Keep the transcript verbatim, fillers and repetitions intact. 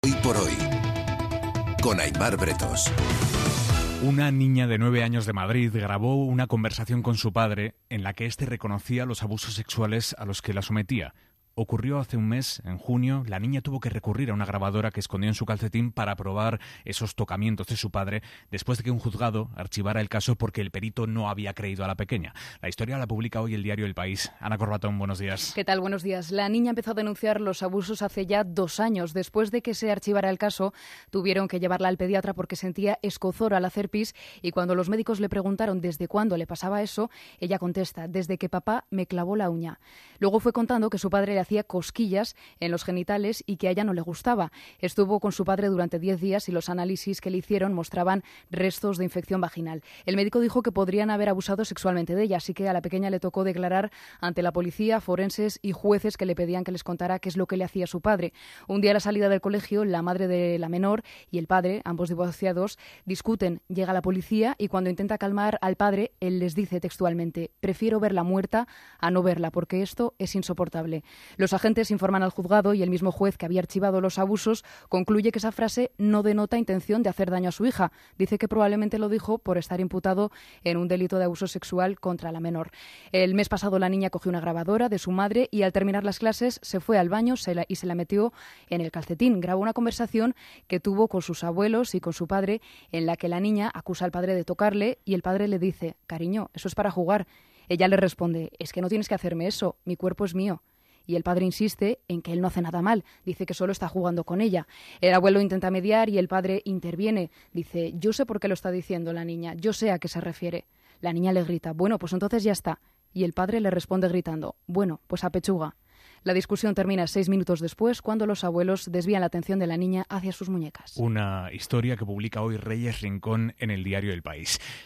Hoy por hoy, con Aimar Bretos. Una niña de nueve años de Madrid grabó una conversación con su padre en la que éste reconocía los abusos sexuales a los que la sometía. Ocurrió hace un mes, en junio. La niña tuvo que recurrir a una grabadora que escondió en su calcetín para probar esos tocamientos de su padre, después de que un juzgado archivara el caso porque el perito no había creído a la pequeña. La historia la publica hoy el diario El País. Ana Corbatón, buenos días. ¿Qué tal? Buenos días. La niña empezó a denunciar los abusos hace ya dos años. Después de que se archivara el caso, tuvieron que llevarla al pediatra porque sentía escozor al hacer pis, y cuando los médicos le preguntaron desde cuándo le pasaba eso, ella contesta: desde que papá me clavó la uña. Luego fue contando que su padre le hacía cosquillas en los genitales y que a ella no le gustaba. Estuvo con su padre durante diez días y los análisis que le hicieron mostraban restos de infección vaginal. El médico dijo que podrían haber abusado sexualmente de ella, así que a la pequeña le tocó declarar ante la policía, forenses y jueces que le pedían que les contara qué es lo que le hacía su padre. Un día a la salida del colegio, la madre de la menor y el padre, ambos divorciados, discuten. Llega la policía y cuando intenta calmar al padre, él les dice textualmente: prefiero verla muerta a no verla, porque esto es insoportable. Los agentes informan al juzgado y el mismo juez que había archivado los abusos concluye que esa frase no denota intención de hacer daño a su hija. Dice que probablemente lo dijo por estar imputado en un delito de abuso sexual contra la menor. El mes pasado la niña cogió una grabadora de su madre y al terminar las clases se fue al baño se la, y se la metió en el calcetín. Grabó una conversación que tuvo con sus abuelos y con su padre en la que la niña acusa al padre de tocarle y el padre le dice: cariño, eso es para jugar. Ella le responde: es que no tienes que hacerme eso, mi cuerpo es mío. Y el padre insiste en que él no hace nada mal, dice que solo está jugando con ella. El abuelo intenta mediar y el padre interviene. Dice: yo sé por qué lo está diciendo la niña, yo sé a qué se refiere. La niña le grita: bueno, pues entonces ya está. Y el padre le responde gritando: bueno, pues a pechuga. La discusión termina seis minutos después, cuando los abuelos desvían la atención de la niña hacia sus muñecas. Una historia que publica hoy Reyes Rincón en el diario El País.